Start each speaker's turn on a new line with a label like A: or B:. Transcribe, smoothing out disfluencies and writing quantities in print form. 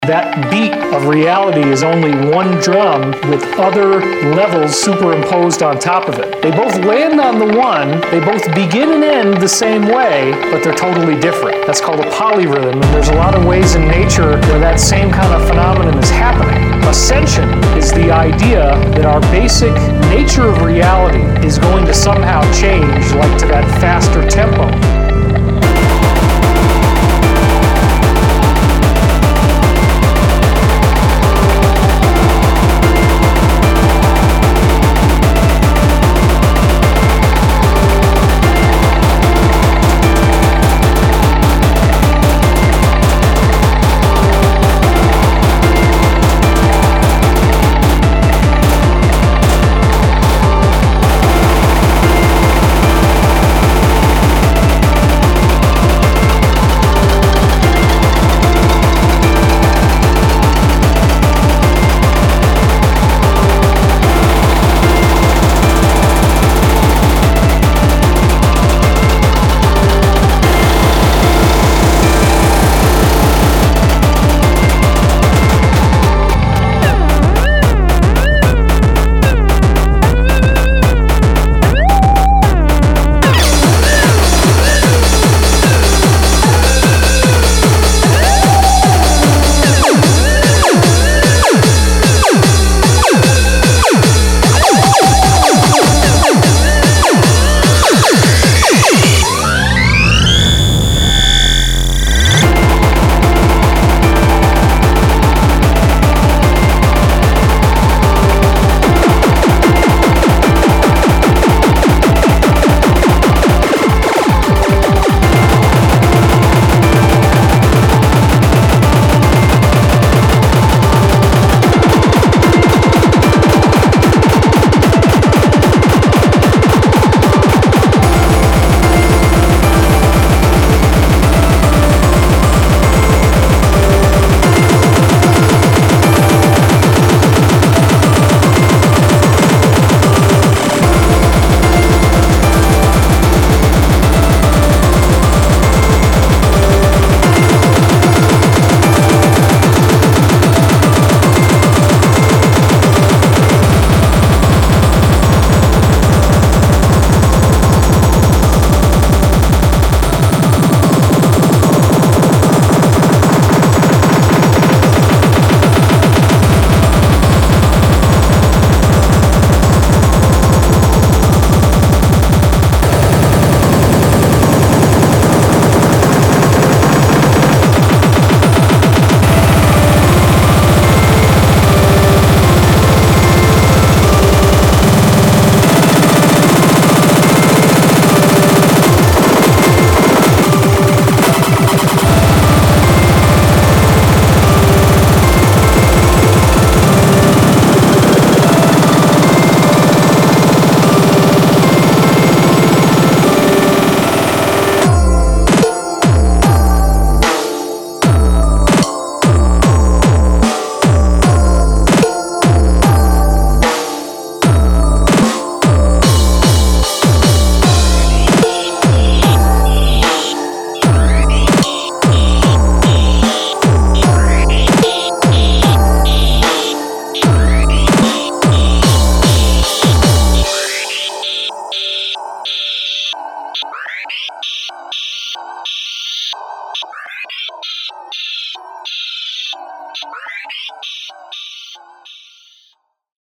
A: That beat of reality is only one drum with other levels superimposed on top of it. They both land on the one, they both begin and end the same way, but they're totally different. That's called a polyrhythm, and there's a lot of ways in nature where that same kind of phenomenon is happening. Ascension is the idea that our basic nature of reality is going to somehow change, like to that faster tempo.